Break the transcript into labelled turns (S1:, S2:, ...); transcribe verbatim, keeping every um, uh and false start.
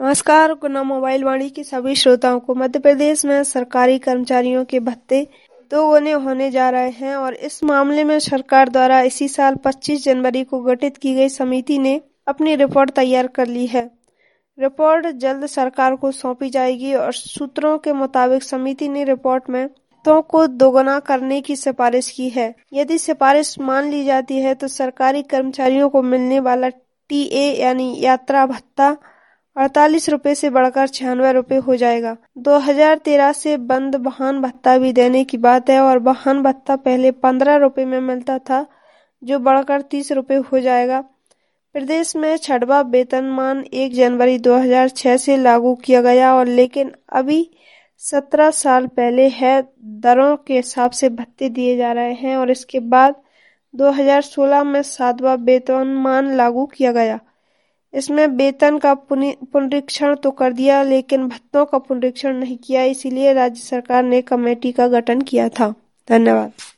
S1: नमस्कार। गुना मोबाइल वाणी के सभी श्रोताओं को मध्य प्रदेश में सरकारी कर्मचारियों के भत्ते दोगुने होने जा रहे हैं और इस मामले में सरकार द्वारा इसी साल पच्चीस जनवरी को गठित की गई समिति ने अपनी रिपोर्ट तैयार कर ली है। रिपोर्ट जल्द सरकार को सौंपी जाएगी और सूत्रों के मुताबिक समिति ने रिपोर्ट में भत्तों को दोगुना करने की सिफारिश की है। यदि सिफारिश मान ली जाती है तो सरकारी कर्मचारियों को मिलने वाला टी ए यानी यात्रा भत्ता अड़तालीस रुपए से बढ़कर छियानवे रुपए हो जाएगा। दो हज़ार तेरह से बंद वाहन भत्ता भी देने की बात है और वाहन भत्ता पहले पंद्रह रुपए में मिलता था, जो बढ़कर तीस रुपए हो जाएगा। प्रदेश में छठवां वेतनमान एक जनवरी दो हज़ार छह से लागू किया गया और लेकिन अभी सत्रह साल पहले है दरों के हिसाब से भत्ते दिए जा रहे हैं और इसके बाद दो हज़ार सोलह में सातवां वेतनमान लागू किया गया। इसमें वेतन का पुनरीक्षण तो कर दिया लेकिन भत्तों का पुनरीक्षण नहीं किया, इसीलिए राज्य सरकार ने कमेटी का गठन किया था। धन्यवाद।